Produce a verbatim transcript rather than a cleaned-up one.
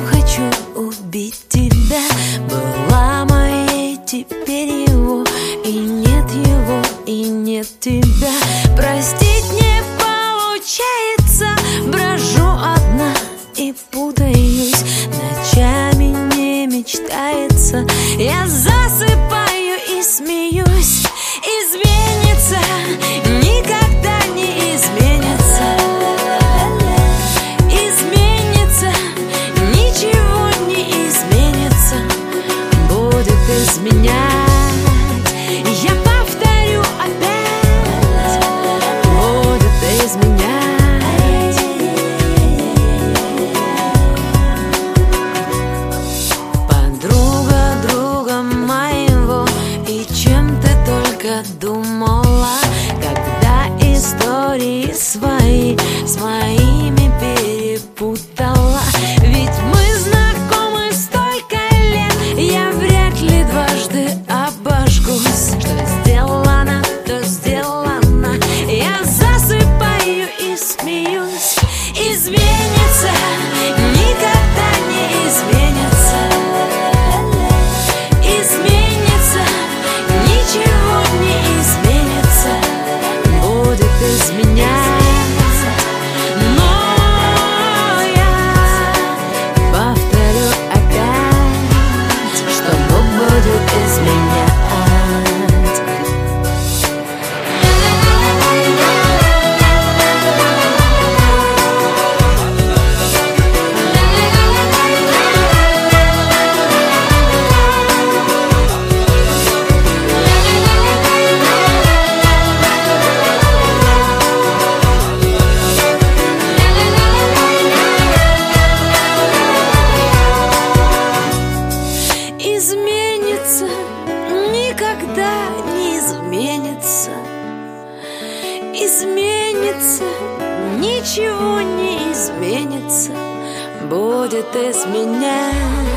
хочу убить тебя. Была моей, теперь его, и нет его, и нет тебя. Простить не получается, брожу одна и путаюсь, ночами не мечтается. Я засыпаю и смеюсь. Изменится, никогда не изменится. Изменится, ничего не изменится. Будет изменять, я повторю опять. Будет изменять. Подруга друга моего, и чем ты только думала, когда истории свои с моими перепутала. Ведь мы знакомы столько лет, я вряд ли дважды обожгусь. Что сделано, то сделано. Я засыпаю и смеюсь. Изменится, никогда не изменится. Изменится, ничего не изменится. Будет изменять. Но я повторю опять, что Бог будет изменять. Изменится, никогда не изменится. Изменится, ничего не изменится. Будет изменять.